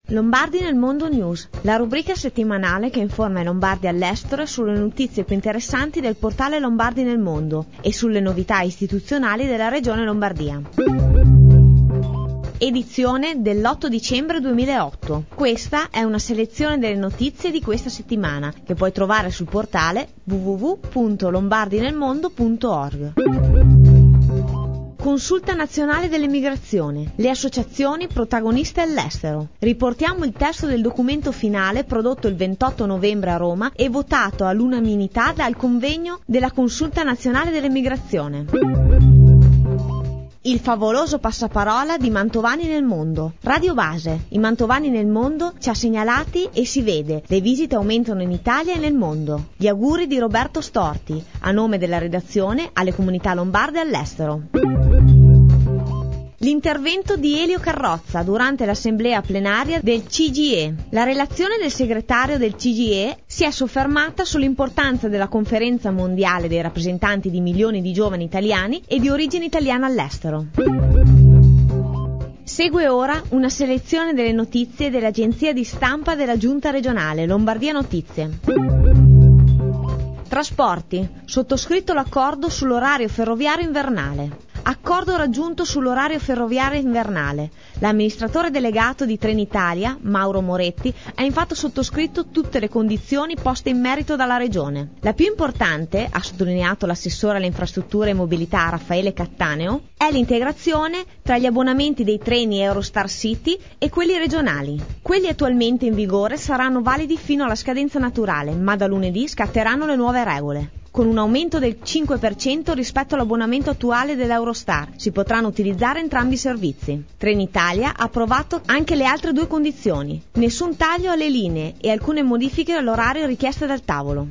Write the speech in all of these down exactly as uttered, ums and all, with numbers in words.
Lombardi nel mondo news, la rubrica settimanale che informa i lombardi all'estero sulle notizie più interessanti del portale Lombardi nel mondo e sulle novità istituzionali della regione Lombardia. Edizione dell'otto dicembre duemilaotto. Questa è una selezione delle notizie di questa settimana che puoi trovare sul portale w w w punto lombardinelmondo punto org. Consulta nazionale dell'emigrazione, le associazioni protagoniste all'estero. Riportiamo il testo del documento finale prodotto il ventotto novembre a Roma e votato all'unanimità dal convegno della Consulta nazionale dell'emigrazione. Il favoloso passaparola di Mantovani nel mondo. Radio Base, i Mantovani nel mondo ci ha segnalati e si vede, le visite aumentano in Italia e nel mondo. Gli auguri di Roberto Storti, a nome della redazione alle comunità lombarde all'estero. L'intervento di Elio Carrozza durante l'assemblea plenaria del C G I E. La relazione del segretario del C G I E si è soffermata sull'importanza della conferenza mondiale dei rappresentanti di milioni di giovani italiani e di origine italiana all'estero. Segue ora una selezione delle notizie dell'agenzia di stampa della Giunta regionale Lombardia Notizie. Trasporti. Sottoscritto l'accordo sull'orario ferroviario invernale. Accordo raggiunto sull'orario ferroviario invernale. L'amministratore delegato di Trenitalia, Mauro Moretti, ha infatti sottoscritto tutte le condizioni poste in merito dalla Regione. La più importante, ha sottolineato l'assessore alle infrastrutture e mobilità Raffaele Cattaneo, è l'integrazione tra gli abbonamenti dei treni Eurostar City e quelli regionali. Quelli attualmente in vigore saranno validi fino alla scadenza naturale, ma da lunedì scatteranno le nuove regole. Con un aumento del cinque per cento rispetto all'abbonamento attuale dell'Eurostar, si potranno utilizzare entrambi i servizi. Trenitalia ha approvato anche le altre due condizioni: nessun taglio alle linee e alcune modifiche all'orario richieste dal tavolo.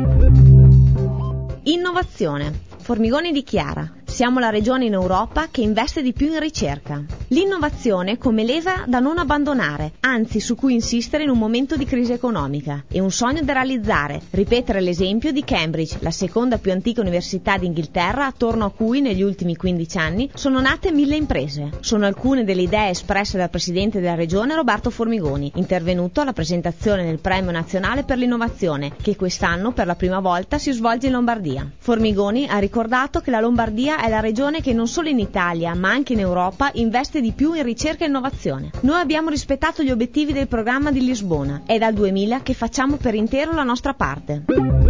Innovazione. Formigoni dichiara: siamo la regione in Europa che investe di più in ricerca. L'innovazione come leva da non abbandonare, anzi su cui insistere in un momento di crisi economica. È un sogno da realizzare, ripetere l'esempio di Cambridge, la seconda più antica università d'Inghilterra, attorno a cui negli ultimi quindici anni sono nate mille imprese. Sono alcune delle idee espresse dal presidente della regione Roberto Formigoni, intervenuto alla presentazione del Premio Nazionale per l'Innovazione, che quest'anno per la prima volta si svolge in Lombardia. Formigoni ha ricordato che la Lombardia è la regione che non solo in Italia, ma anche in Europa, investe di più in ricerca e innovazione. Noi abbiamo rispettato gli obiettivi del programma di Lisbona. È dal duemila che facciamo per intero la nostra parte.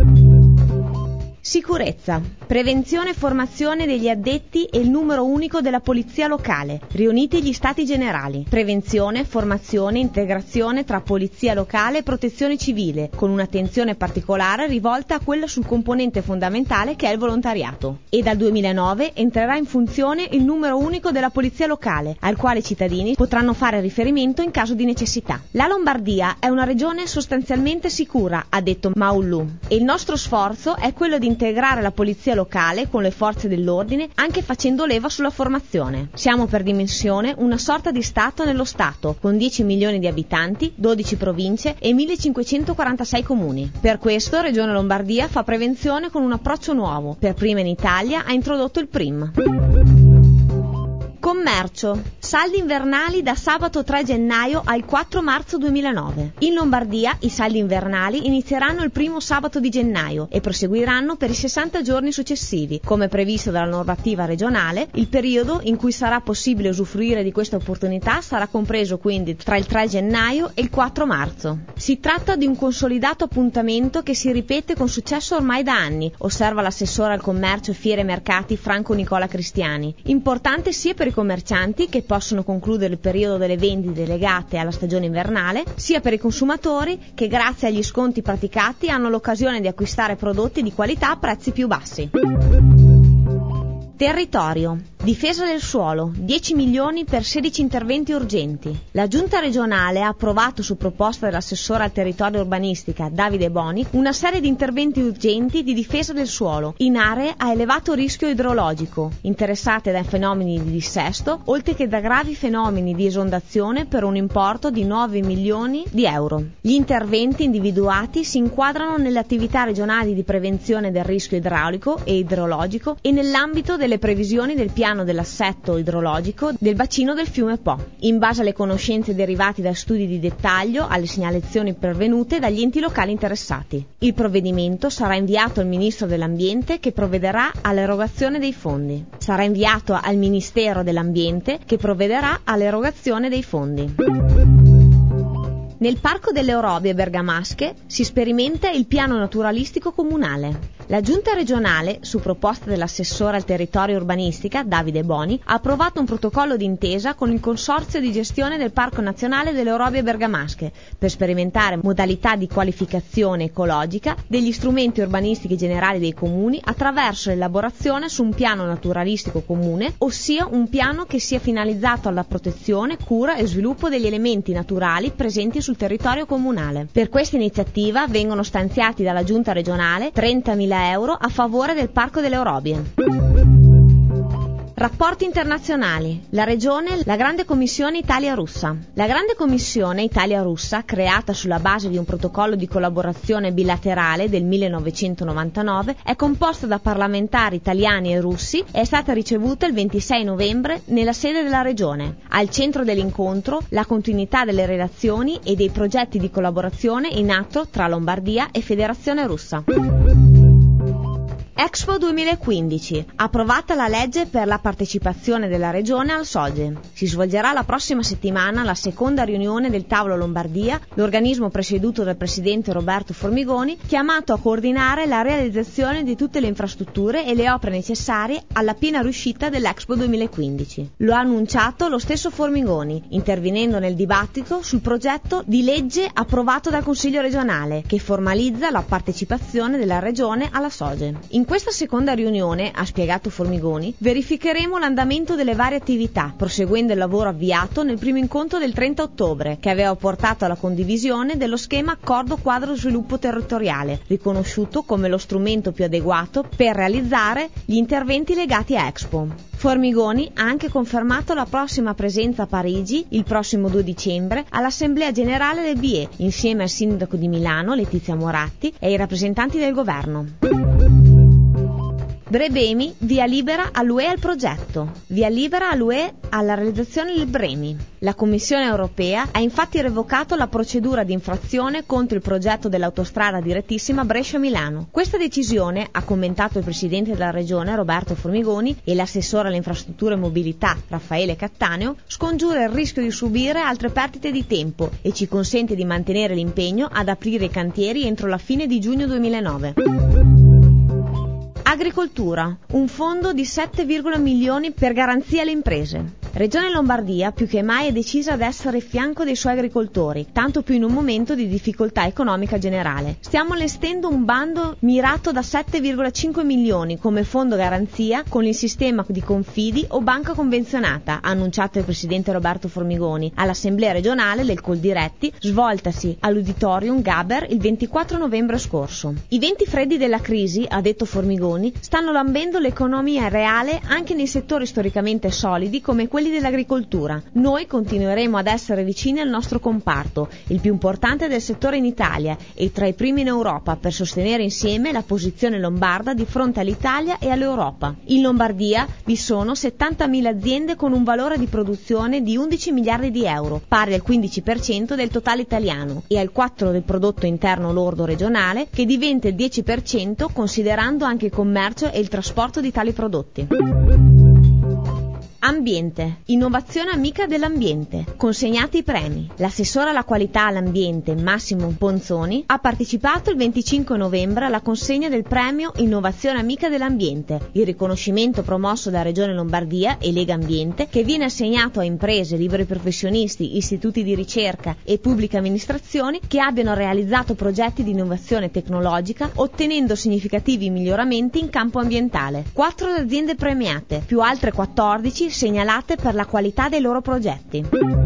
Sicurezza. Prevenzione e formazione degli addetti e il numero unico della polizia locale. Riuniti gli stati generali. Prevenzione, formazione, integrazione tra polizia locale e protezione civile, con un'attenzione particolare rivolta a quella sul componente fondamentale che è il volontariato. E dal duemilanove entrerà in funzione il numero unico della polizia locale, al quale i cittadini potranno fare riferimento in caso di necessità. La Lombardia è una regione sostanzialmente sicura, ha detto Maulù, e il nostro sforzo è quello di integrare la polizia locale con le forze dell'ordine, anche facendo leva sulla formazione. Siamo per dimensione una sorta di Stato nello Stato, con dieci milioni di abitanti, dodici province e millecinquecentoquarantasei comuni. Per questo Regione Lombardia fa prevenzione con un approccio nuovo. Per prima in Italia ha introdotto il P R I M. Commercio. Saldi invernali da sabato tre gennaio al quattro marzo duemilanove. In Lombardia i saldi invernali inizieranno il primo sabato di gennaio e proseguiranno per i sessanta giorni successivi. Come previsto dalla normativa regionale, il periodo in cui sarà possibile usufruire di questa opportunità sarà compreso quindi tra il tre gennaio e il quattro marzo. Si tratta di un consolidato appuntamento che si ripete con successo ormai da anni, osserva l'assessore al commercio, fiere e mercati Franco Nicola Cristiani. Importante sia per i commercianti che possono concludere il periodo delle vendite legate alla stagione invernale, sia per i consumatori che grazie agli sconti praticati hanno l'occasione di acquistare prodotti di qualità a prezzi più bassi. Territorio. Difesa del suolo, dieci milioni per sedici interventi urgenti. La Giunta regionale ha approvato su proposta dell'assessore al territorio e urbanistica Davide Boni una serie di interventi urgenti di difesa del suolo in aree a elevato rischio idrologico, interessate da fenomeni di dissesto, oltre che da gravi fenomeni di esondazione per un importo di nove milioni di euro. Gli interventi individuati si inquadrano nelle attività regionali di prevenzione del rischio idraulico e idrologico e nell'ambito delle previsioni del piano piano dell'assetto idrologico del bacino del fiume Po, in base alle conoscenze derivate da studi di dettaglio, alle segnalazioni pervenute dagli enti locali interessati. Il provvedimento sarà inviato al Ministro dell'Ambiente, che provvederà all'erogazione dei fondi. Sarà inviato al Ministero dell'Ambiente, che provvederà all'erogazione dei fondi. Nel Parco delle Orobie bergamasche si sperimenta il piano naturalistico comunale. La Giunta regionale, su proposta dell'assessore al territorio e urbanistica, Davide Boni, ha approvato un protocollo d'intesa con il Consorzio di gestione del Parco Nazionale delle Orobie bergamasche per sperimentare modalità di qualificazione ecologica degli strumenti urbanistici generali dei comuni attraverso l'elaborazione su un piano naturalistico comune, ossia un piano che sia finalizzato alla protezione, cura e sviluppo degli elementi naturali presenti sul territorio comunale. Per questa iniziativa vengono stanziati dalla Giunta regionale trentamila euro a favore del Parco delle Orobie. Rapporti internazionali. La Regione, la Grande Commissione Italia-Russia. La Grande Commissione Italia-Russia, creata sulla base di un protocollo di collaborazione bilaterale del millenovecentonovantanove, è composta da parlamentari italiani e russi e è stata ricevuta il ventisei novembre nella sede della Regione. Al centro dell'incontro la continuità delle relazioni e dei progetti di collaborazione in atto tra Lombardia e Federazione Russa. Expo duemilaquindici. Approvata la legge per la partecipazione della Regione al SOGE. Si svolgerà la prossima settimana la seconda riunione del Tavolo Lombardia, l'organismo presieduto dal presidente Roberto Formigoni, chiamato a coordinare la realizzazione di tutte le infrastrutture e le opere necessarie alla piena riuscita dell'Expo duemilaquindici. Lo ha annunciato lo stesso Formigoni, intervenendo nel dibattito sul progetto di legge approvato dal Consiglio regionale, che formalizza la partecipazione della Regione alla SOGE. In questa seconda riunione, ha spiegato Formigoni, verificheremo l'andamento delle varie attività, proseguendo il lavoro avviato nel primo incontro del trenta ottobre, che aveva portato alla condivisione dello schema Accordo Quadro Sviluppo Territoriale, riconosciuto come lo strumento più adeguato per realizzare gli interventi legati a Expo. Formigoni ha anche confermato la prossima presenza a Parigi, il prossimo due dicembre, all'Assemblea Generale del B E, insieme al Sindaco di Milano, Letizia Moratti, e ai rappresentanti del Governo. Brebemi, via libera all'U E al progetto. Via libera all'U E alla realizzazione del Bremi. La Commissione europea ha infatti revocato la procedura di infrazione contro il progetto dell'autostrada direttissima Brescia-Milano. Questa decisione, ha commentato il presidente della regione Roberto Formigoni e l'assessore alle infrastrutture e mobilità Raffaele Cattaneo, scongiura il rischio di subire altre perdite di tempo e ci consente di mantenere l'impegno ad aprire i cantieri entro la fine di giugno duemilanove. Agricoltura, un fondo di sette virgola milioni per garanzia alle imprese. Regione Lombardia più che mai è decisa ad essere il fianco dei suoi agricoltori, tanto più in un momento di difficoltà economica generale. Stiamo allestendo un bando mirato da sette virgola cinque milioni come fondo garanzia con il sistema di confidi o banca convenzionata, ha annunciato il presidente Roberto Formigoni all'Assemblea regionale del Coldiretti, svoltasi all'Auditorium Gaber il ventiquattro novembre scorso. I venti freddi della crisi, ha detto Formigoni, stanno lambendo l'economia reale anche nei settori storicamente solidi come quelli dell'agricoltura. Noi continueremo ad essere vicini al nostro comparto, il più importante del settore in Italia e tra i primi in Europa, per sostenere insieme la posizione lombarda di fronte all'Italia e all'Europa. In Lombardia vi sono settantamila aziende con un valore di produzione di undici miliardi di euro, pari al quindici per cento del totale italiano, e al quattro per cento del prodotto interno lordo regionale, che diventa il dieci per cento considerando anche il commercio e il trasporto di tali prodotti. Ambiente. Innovazione amica dell'ambiente. Consegnati i premi. L'assessore alla qualità all'ambiente Massimo Ponzoni ha partecipato il venticinque novembre alla consegna del premio Innovazione amica dell'ambiente, il riconoscimento promosso da Regione Lombardia e Lega Ambiente, che viene assegnato a imprese, liberi professionisti, istituti di ricerca e pubbliche amministrazioni che abbiano realizzato progetti di innovazione tecnologica ottenendo significativi miglioramenti in campo ambientale. Quattro le aziende premiate, più altre quattordici segnalate per la qualità dei loro progetti.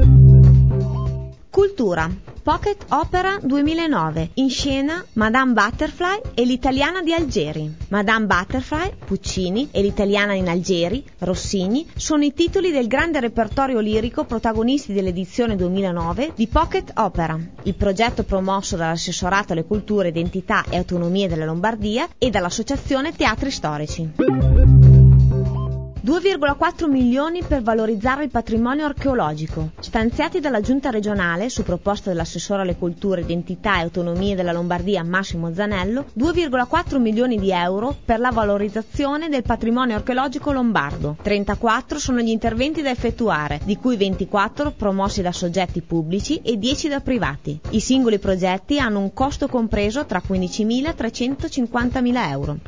Cultura. Pocket Opera duemilanove. In scena Madame Butterfly e l'italiana di Algeri. Madame Butterfly, Puccini e l'italiana in Algeri, Rossini, sono i titoli del grande repertorio lirico protagonisti dell'edizione duemilanove di Pocket Opera, il progetto promosso dall'Assessorato alle Culture, Identità e Autonomie della Lombardia e dall'Associazione Teatri Storici. due virgola quattro milioni per valorizzare il patrimonio archeologico, stanziati dalla Giunta regionale su proposta dell'assessore alle culture, identità e autonomie della Lombardia Massimo Zanello, due virgola quattro milioni di euro per la valorizzazione del patrimonio archeologico lombardo. trentaquattro sono gli interventi da effettuare, di cui ventiquattro promossi da soggetti pubblici e dieci da privati. I singoli progetti hanno un costo compreso tra quindicimila e trecentocinquantamila euro.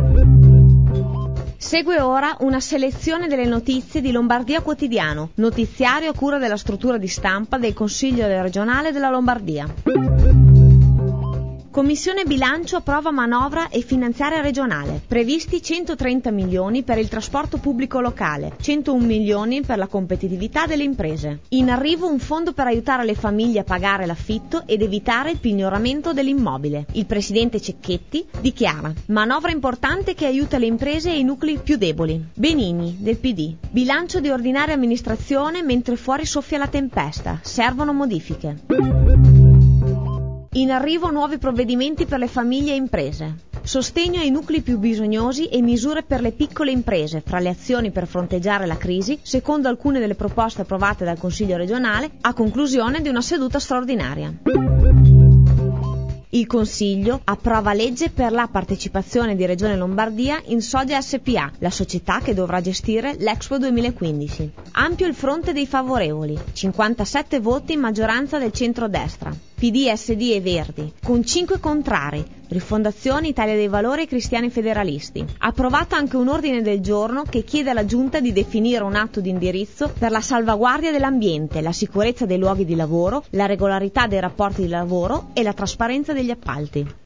Segue ora una selezione delle notizie di Lombardia Quotidiano, notiziario a cura della struttura di stampa del Consiglio regionale della Lombardia. Commissione Bilancio approva manovra e finanziaria regionale. Previsti centotrenta milioni per il trasporto pubblico locale, centouno milioni per la competitività delle imprese. In arrivo un fondo per aiutare le famiglie a pagare l'affitto ed evitare il pignoramento dell'immobile. Il presidente Cecchetti dichiara: manovra importante che aiuta le imprese e i nuclei più deboli. Benigni, del P D. Bilancio di ordinaria amministrazione mentre fuori soffia la tempesta. Servono modifiche. In arrivo nuovi provvedimenti per le famiglie e imprese. Sostegno ai nuclei più bisognosi e misure per le piccole imprese, fra le azioni per fronteggiare la crisi, secondo alcune delle proposte approvate dal Consiglio regionale, a conclusione di una seduta straordinaria. Il Consiglio approva legge per la partecipazione di Regione Lombardia in Sodia S P A, la società che dovrà gestire l'Expo duemilaquindici. Ampio il fronte dei favorevoli, cinquantasette voti in maggioranza del centrodestra, P D, S D e Verdi, con cinque contrari, Rifondazione, Italia dei Valori e Cristiani Federalisti. Approvato anche un ordine del giorno che chiede alla Giunta di definire un atto di indirizzo per la salvaguardia dell'ambiente, la sicurezza dei luoghi di lavoro, la regolarità dei rapporti di lavoro e la trasparenza degli appalti.